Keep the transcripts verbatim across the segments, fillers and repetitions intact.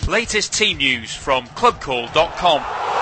Latest team news from club call dot com.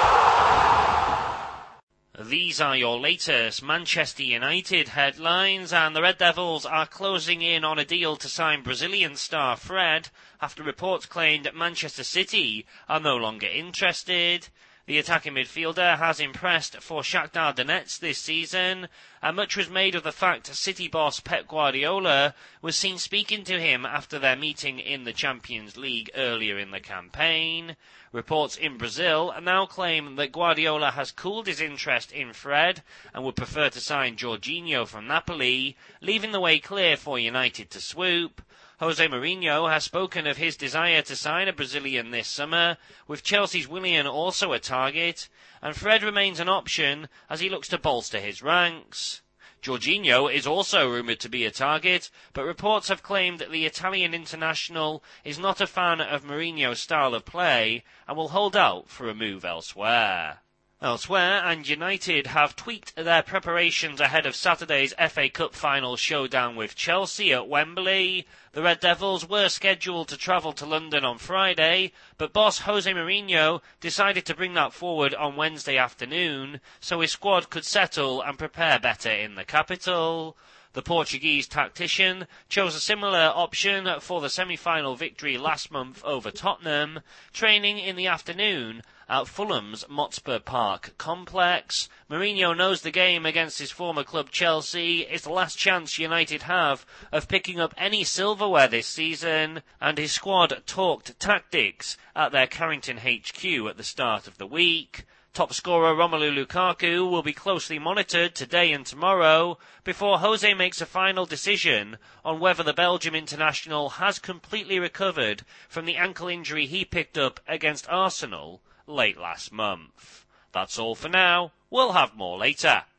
These are your latest Manchester United headlines, and the Red Devils are closing in on a deal to sign Brazilian star Fred after reports claimed Manchester City are no longer interested. The attacking midfielder has impressed for Shakhtar Donetsk this season, and much was made of the fact City boss Pep Guardiola was seen speaking to him after their meeting in the Champions League earlier in the campaign. Reports in Brazil now claim that Guardiola has cooled his interest in Fred and would prefer to sign Jorginho from Napoli, leaving the way clear for United to swoop. Jose Mourinho has spoken of his desire to sign a Brazilian this summer, with Chelsea's Willian also a target, and Fred remains an option as he looks to bolster his ranks. Jorginho is also rumoured to be a target, but reports have claimed that the Italian international is not a fan of Mourinho's style of play and will hold out for a move elsewhere. Elsewhere, and United have tweaked their preparations ahead of Saturday's F A Cup final showdown with Chelsea at Wembley. The Red Devils were scheduled to travel to London on Friday, but boss Jose Mourinho decided to bring that forward on Wednesday afternoon so his squad could settle and prepare better in the capital. The Portuguese tactician chose a similar option for the semi-final victory last month over Tottenham, training in the afternoon at Fulham's Motspur Park complex. Mourinho knows the game against his former club Chelsea is the last chance United have of picking up any silverware this season, and his squad talked tactics at their Carrington H Q at the start of the week. Top scorer Romelu Lukaku will be closely monitored today and tomorrow before Jose makes a final decision on whether the Belgium international has completely recovered from the ankle injury he picked up against Arsenal late last month. That's all for now. We'll have more later.